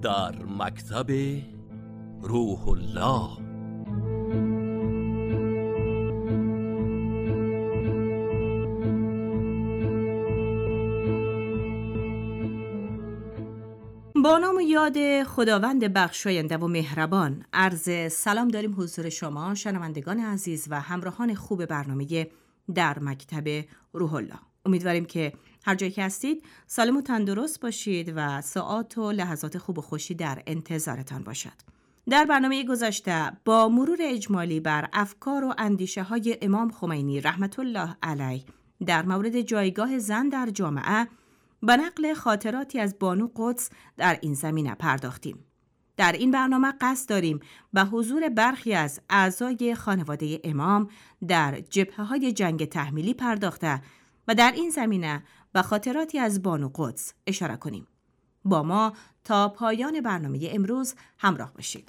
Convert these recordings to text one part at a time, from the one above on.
در مکتب روح الله. با نام و یاد خداوند بخشاینده و مهربان، عرض سلام داریم حضور شما شنوندگان عزیز و همراهان خوب برنامه در مکتب روح الله. امیدواریم که هر جایی که هستید سالم و تندرست باشید و ساعات و لحظات خوب و خوشی در انتظارتان باشد. در برنامه گذشته با مرور اجمالی بر افکار و اندیشه های امام خمینی رحمت الله علیه در مورد جایگاه زن در جامعه به نقل خاطراتی از بانو قدس در این زمینه پرداختیم. در این برنامه قصد داریم به حضور برخی از اعضای خانواده امام در جبهه‌های جنگ تحمیلی پرداخته و در این زمینه به خاطراتی از بانو قدس اشاره کنیم. با ما تا پایان برنامه امروز همراه باشید.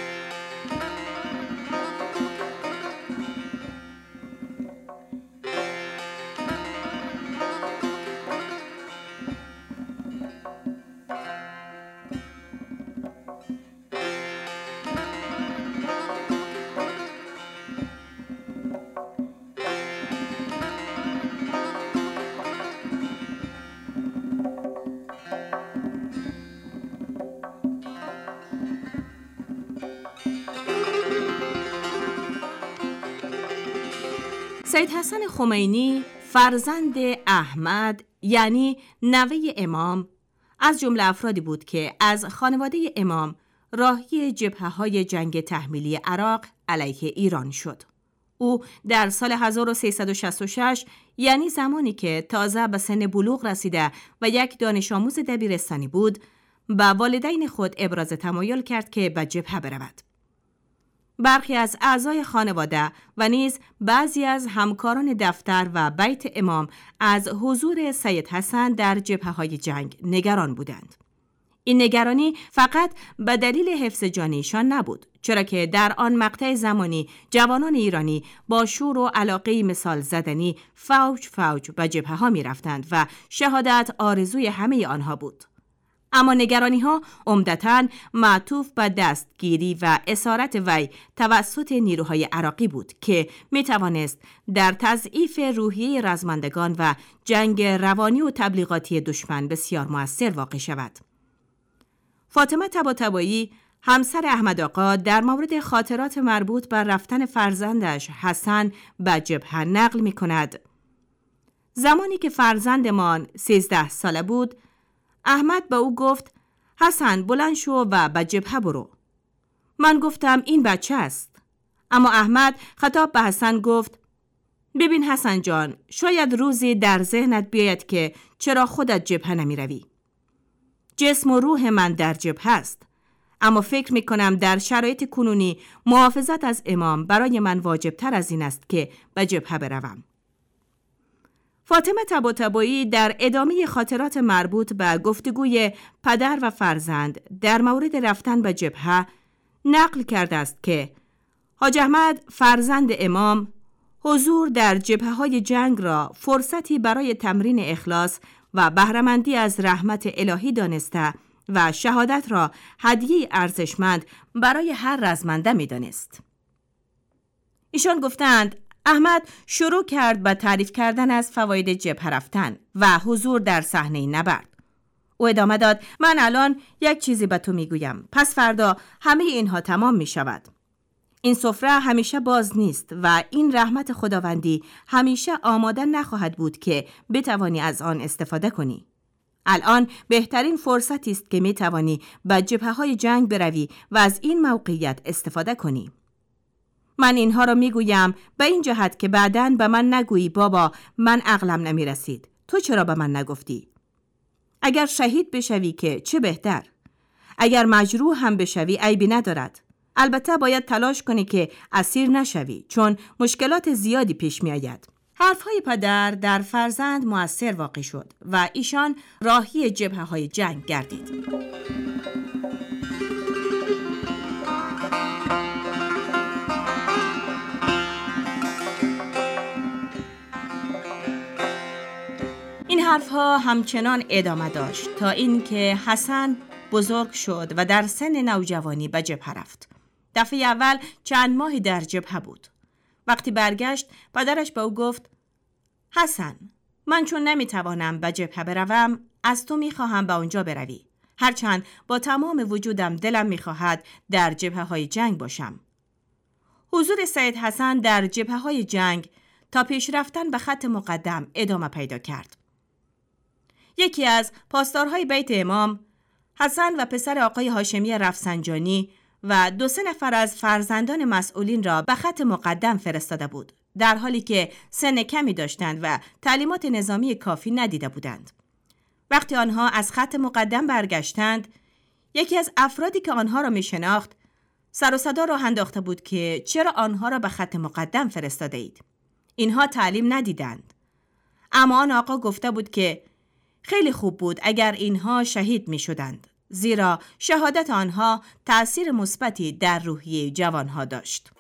سید حسن خمینی فرزند احمد یعنی نوه امام از جمله افرادی بود که از خانواده امام راهی جبهه‌های جنگ تحمیلی عراق علیه ایران شد. او در سال 1366 یعنی زمانی که تازه به سن بلوغ رسیده و یک دانش آموز دبیرستانی بود، به والدین خود ابراز تمایل کرد که به جبهه برود. برخی از اعضای خانواده و نیز بعضی از همکاران دفتر و بیت امام از حضور سید حسن در جبهه‌های جنگ نگران بودند. این نگرانی فقط به دلیل حفظ جان ایشان نبود، چرا که در آن مقطع زمانی جوانان ایرانی با شور و علاقه مثال زدنی فوج به جبهه‌ها می‌رفتند و شهادت آرزوی همه آنها بود. اما نگرانی‌ها عمدتاً معطوف به دستگیری و اسارت وی توسط نیروهای عراقی بود که می‌توانست در تضعیف روحیه رزمندگان و جنگ روانی و تبلیغاتی دشمن بسیار مؤثر واقع شود. فاطمه طباطبایی همسر احمد آقا در مورد خاطرات مربوط بر رفتن فرزندش حسن به جبهه نقل می‌کند: زمانی که فرزندمان 13 ساله بود، احمد به او گفت حسن بلند شو و به جبهه برو. من گفتم این بچه است. اما احمد خطاب به حسن گفت ببین حسن جان، شاید روزی در ذهنت بیاید که چرا خودت جبهه نمی روی. جسم و روح من در جبهه است، اما فکر می کنم در شرایط کنونی محافظت از امام برای من واجب تر از این است که به جبهه بروم. فاطمه طباطبایی در ادامه خاطرات مربوط به گفتگوی پدر و فرزند در مورد رفتن به جبهه نقل کرده است که حاج احمد فرزند امام حضور در جبهه‌های جنگ را فرصتی برای تمرین اخلاص و بهره‌مندی از رحمت الهی دانسته و شهادت را هدیه ارزشمند برای هر رزمنده می‌دانست. ایشان گفتند احمد شروع کرد به تعریف کردن از فواید جبهه رفتن و حضور در صحنه نبرد. او ادامه داد من الان یک چیزی به تو میگویم، پس فردا همه اینها تمام می شود. این سفره همیشه باز نیست و این رحمت خداوندی همیشه آماده نخواهد بود که بتوانی از آن استفاده کنی. الان بهترین فرصتی است که میتوانی به جبهه‌های جنگ بروی و از این موقعیت استفاده کنی. من اینها را میگویم به این جهت که بعداً به من نگویی بابا من عقلم نمیرسید، تو چرا به من نگفتی؟ اگر شهید بشوی که چه بهتر. اگر مجروح هم بشوی عیبی ندارد. البته باید تلاش کنی که اسیر نشوی، چون مشکلات زیادی پیش می آید. حرفهای پدر در فرزند مؤثر واقع شد و ایشان راهی جبهه‌های جنگ گردید. این حرفها همچنان ادامه داشت تا اینکه حسن بزرگ شد و در سن نوجوانی به جبهه رفت. دفعه اول چند ماهی در جبهه بود. وقتی برگشت پدرش به او گفت: حسن، من چون نمیتوانم به جبهه بروم، از تو میخواهم به اونجا بروی. هرچند با تمام وجودم دلم میخواهد در جبهه‌های جنگ باشم. حضور سید حسن در جبهه‌های جنگ تا پیش رفتن به خط مقدم ادامه پیدا کرد. یکی از پاسدارهای بیت امام، حسن و پسر آقای هاشمی رفسنجانی و 2-3 نفر از فرزندان مسئولین را به خط مقدم فرستاده بود، در حالی که سن کمی داشتند و تعلیمات نظامی کافی ندیده بودند. وقتی آنها از خط مقدم برگشتند، یکی از افرادی که آنها را می شناخت سر و صدا راه انداخته بود که چرا آنها را به خط مقدم فرستاده اید؟ اینها تعلیم ندیدند. اما آن آقا گفته بود که خیلی خوب بود اگر اینها شهید می شدند، زیرا شهادت آنها تأثیر مثبتی در روحیه جوانها داشت.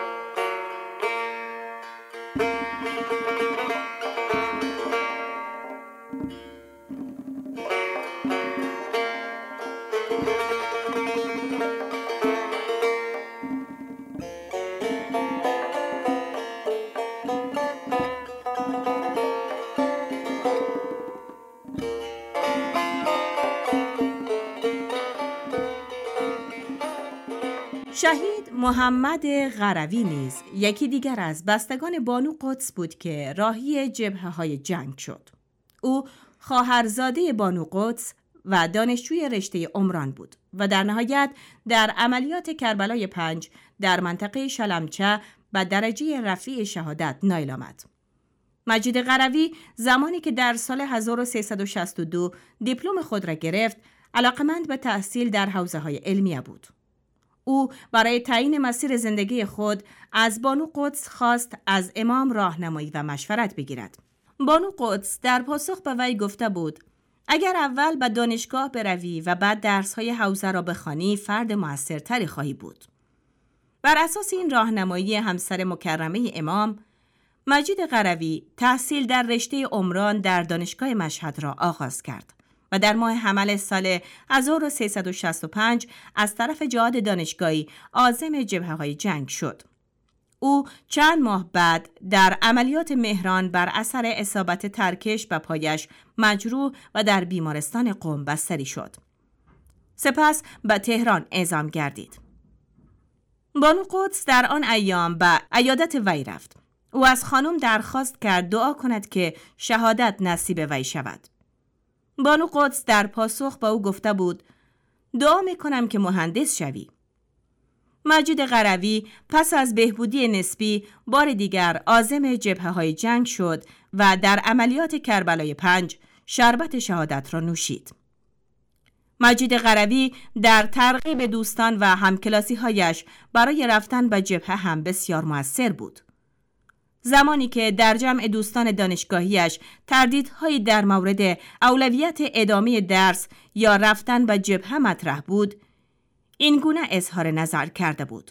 شهید محمد قروی نیز یکی دیگر از بستگان بانو قدس بود که راهی جبهه‌های جنگ شد. او خواهرزاده بانو قدس و دانشجوی رشته عمران بود و در نهایت در عملیات کربلای 5 در منطقه شلمچه به درجه رفیع شهادت نائل آمد. مجید قروی زمانی که در سال 1362 دیپلم خود را گرفت، علاقمند به تحصیل در حوزه‌های علمیه بود. او برای تعیین مسیر زندگی خود از بانو قدس خواست از امام راهنمایی و مشورت بگیرد. بانو قدس در پاسخ به وی گفته بود: اگر اول به دانشگاه بروی و بعد درس‌های حوزه را بخوانی، فرد موثرتری خواهی بود. بر اساس این راهنمایی همسر مکرمه امام، مجید قروی تحصیل در رشته عمران در دانشگاه مشهد را آغاز کرد و در ماه حمل سال 1365 از طرف جهاد دانشگاهی عازم جبهه‌های جنگ شد. او چند ماه بعد در عملیات مهران بر اثر اصابت ترکش به پایش مجروح و در بیمارستان قم بستری شد. سپس به تهران اعزام گردید. بانو قدس در آن ایام به عیادت وی رفت. او از خانم درخواست کرد دعا کند که شهادت نصیب وی شود. بانو قدس در پاسخ به او گفته بود: دعا میکنم که مهندس شوی. مجید قروی پس از بهبودی نسبی بار دیگر عازم جبهه‌های جنگ شد و در عملیات کربلای 5 شربت شهادت را نوشید. مجید قروی در ترغیب دوستان و همکلاسی‌هایش برای رفتن به جبهه هم بسیار مؤثر بود. زمانی که در جمع دوستان دانشگاهیش تردیدهایی در مورد اولویت ادامه درس یا رفتن به جبهه مطرح بود، این گونه اظهار نظر کرده بود: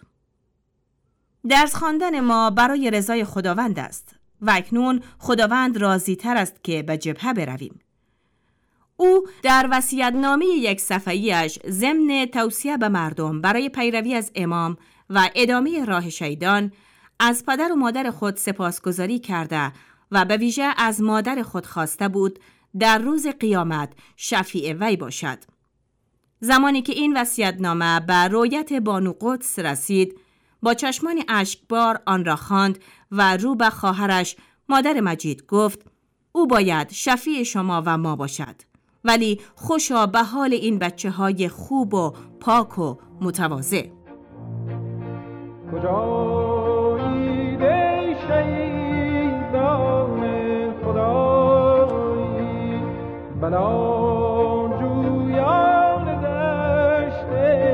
درس خواندن ما برای رضای خداوند است و اکنون خداوند راضی تر است که به جبهه برویم. او در وصیت‌نامه 1 صفحه‌ایش ضمن توصیه به مردم برای پیروی از امام و ادامه راه شهیدان از پدر و مادر خود سپاسگزاری کرده و به ویژه از مادر خود خواسته بود در روز قیامت شفیع وی باشد. زمانی که این وصیت‌نامه به رویت بانو قدس رسید، با چشمان اشکبار آن را خواند و رو به خواهرش مادر مجید گفت: او باید شفیع شما و ما باشد، ولی خوشا به حال این بچه‌های خوب و پاک و متواضع. کجایی دی شهیدان خدایی، بلا جویان دشت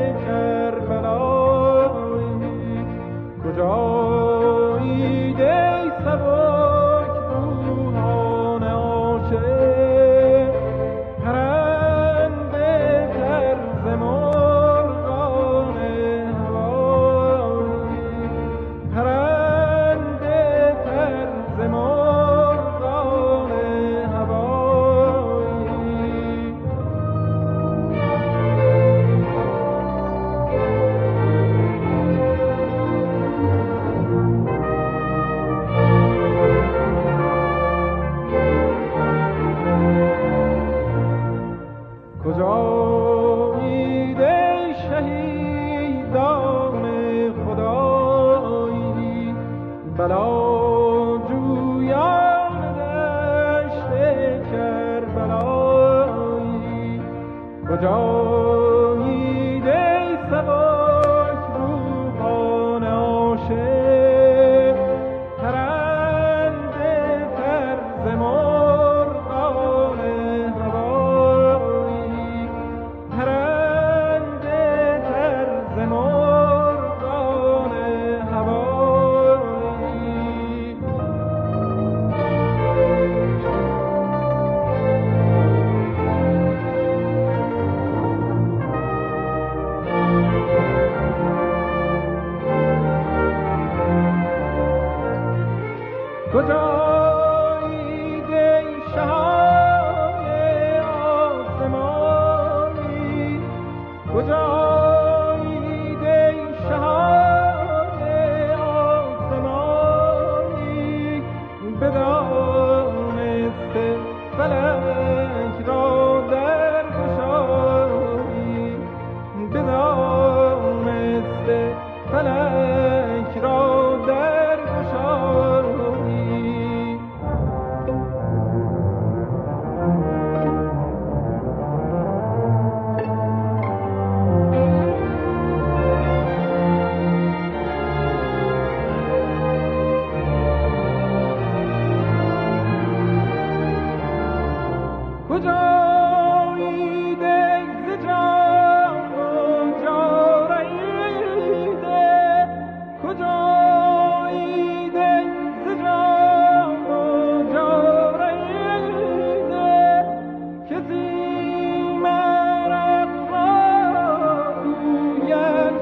کربلایی، کجایی دی سبک روحان عاشق، پرنده طرز مرغان هوایی، جویان دشت کربلایی کجایید ای سبک روحان عاشق پرنده تر ز مرغان هوایی پرنده تر ز مرغان هوایی کجایید ای شهان آسمانی کجایید ای شهان آسمانی بدانسته فلک را در گشایی بدانسته فلک را در گشایی کجایید ای ز جان و جاریده کجایید ای ز جان و جاریده که زیمرق را گوید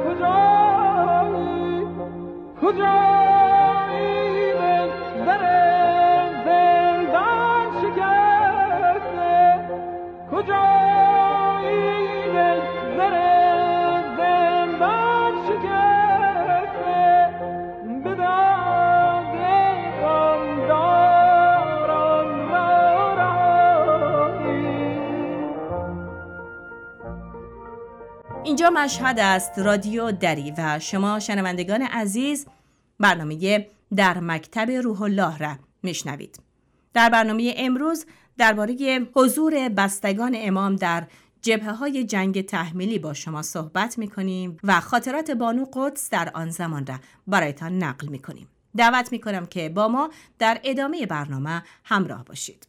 کجایید ای در زندان شکسته کجایید ای در زندان شکسته به داد غمداران را رهایی. اینجا مشهد است، رادیو دری و شما شنوندگان عزیز برنامه در مکتب روح الله را میشنوید. در برنامه امروز درباره حضور بستگان امام در جبهه‌های جنگ تحمیلی با شما صحبت می‌کنیم و خاطرات بانو قدس در آن زمان را برایتان نقل می‌کنیم. دعوت می‌کنم که با ما در ادامه برنامه همراه باشید.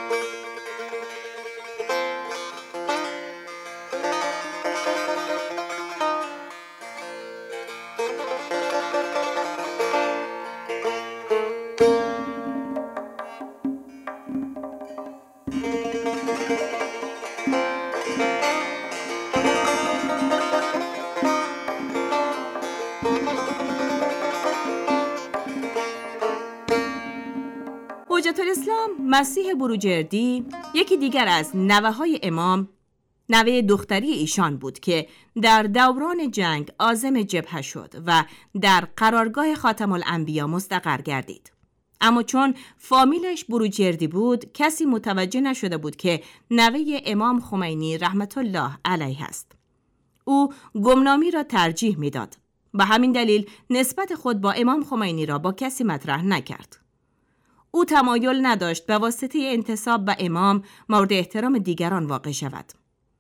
حجت الاسلام مسیح بروجردی یکی دیگر از نوه‌های امام، نوه دختری ایشان بود که در دوران جنگ عازم جبهه شد و در قرارگاه خاتم الانبیا مستقر گردید. اما چون فامیلش بروجردی بود، کسی متوجه نشده بود که نوه امام خمینی رحمت الله علیه است. او گمنامی را ترجیح میداد. به همین دلیل نسبت خود با امام خمینی را با کسی مطرح نکرد. او تمایل نداشت به واسطه انتساب به امام مورد احترام دیگران واقع شود.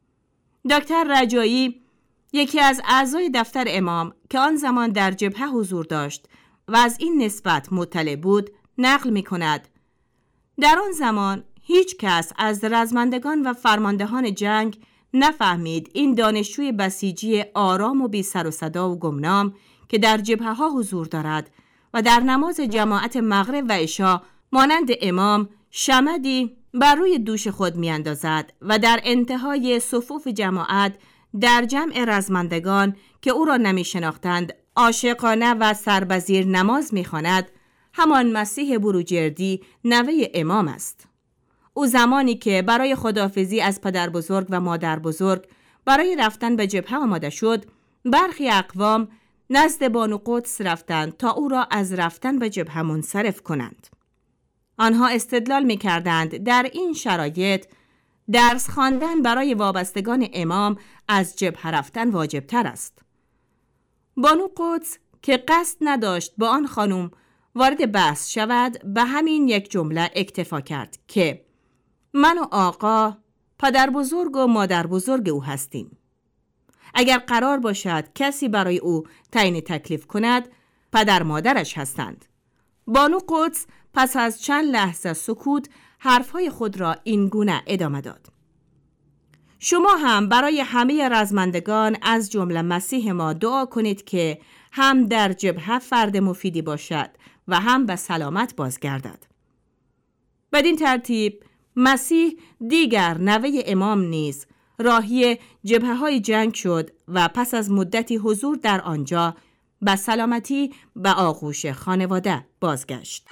دکتر رجایی، یکی از اعضای دفتر امام که آن زمان در جبهه حضور داشت و از این نسبت مطلع بود، نقل می کند: در آن زمان هیچ کس از رزمندگان و فرماندهان جنگ نفهمید این دانشجوی بسیجی آرام و بی سر و صدا و گمنام که در جبهه ها حضور دارد و در نماز جماعت مغرب و عشا مانند امام شمدی بر روی دوش خود می اندازد و در انتهای صفوف جماعت در جمع رزمندگان که او را نمی شناختند عاشقانه و سربزیر نماز می خواند، همان مسیح بروجردی نوه امام است. او زمانی که برای خداحافظی از پدر بزرگ و مادر بزرگ برای رفتن به جبهه آماده شد، برخی اقوام نزد بانو قدس رفتند تا او را از رفتن به جبهه منصرف کنند. آنها استدلال می کردند در این شرایط درس خواندن برای وابستگان امام از جبهه رفتن واجب تر است. بانو قدس که قصد نداشت با آن خانم وارد بحث شود به همین یک جمله اکتفا کرد که من و آقا پدر بزرگ و مادر بزرگ او هستیم. اگر قرار باشد کسی برای او تعیین تکلیف کند، پدر مادرش هستند. بانو قدس پس از چند لحظه سکوت حرفهای خود را این گونه ادامه داد. شما هم برای همه رزمندگان از جمله مسیح ما دعا کنید که هم در جبهه فرد مفیدی باشد و هم به سلامت بازگردد. بدین ترتیب مسیح دیگر نوه امام نیز راهی جبهه‌های جنگ شد و پس از مدتی حضور در آنجا به سلامتی به آغوش خانواده بازگشت.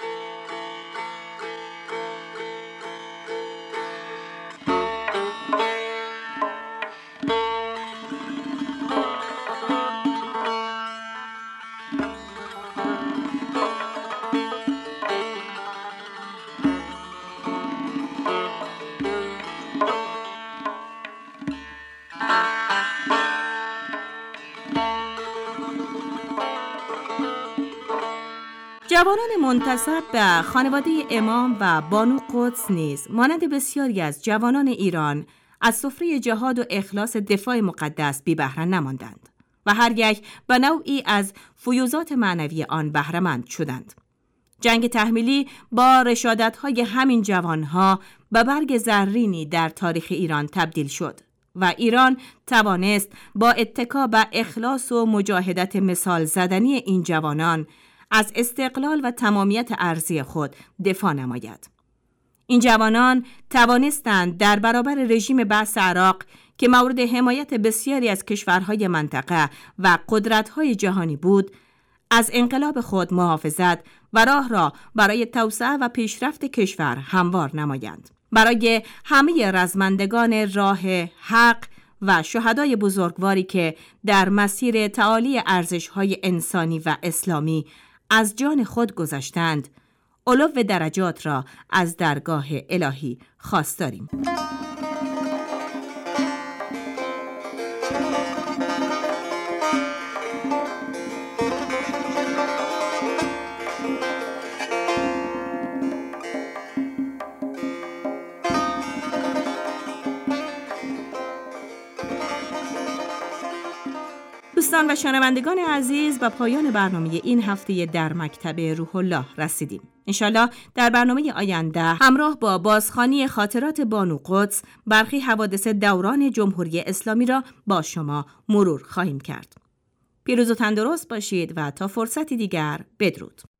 جوانان منتسب به خانواده امام و بانو قدس نیز مانند بسیاری از جوانان ایران از سفره جهاد و اخلاص دفاع مقدس بی بهره نماندند و هر یک به نوعی از فیوضات معنوی آن بهره‌مند شدند. جنگ تحمیلی با رشادت‌های همین جوانها به برگ زرینی در تاریخ ایران تبدیل شد و ایران توانست با اتکا به اخلاص و مجاهدت مثال زدنی این جوانان از استقلال و تمامیت ارضی خود دفاع نماید. این جوانان توانستند در برابر رژیم بأس عراق که مورد حمایت بسیاری از کشورهای منطقه و قدرت‌های جهانی بود، از انقلاب خود محافظت و راه را برای توسعه و پیشرفت کشور هموار نمایند. برای همه رزمندگان راه حق و شهدای بزرگواری که در مسیر تعالی ارزش‌های انسانی و اسلامی از جان خود گذشتند، علو درجات را از درگاه الهی خواستاریم. دوستان و شنوندگان عزیز، به پایان برنامه این هفته در مکتب روح الله رسیدیم. انشالله در برنامه آینده همراه با بازخوانی خاطرات بانو قدس برخی حوادث دوران جمهوری اسلامی را با شما مرور خواهیم کرد. پیروز و تندرست باشید و تا فرصتی دیگر بدرود.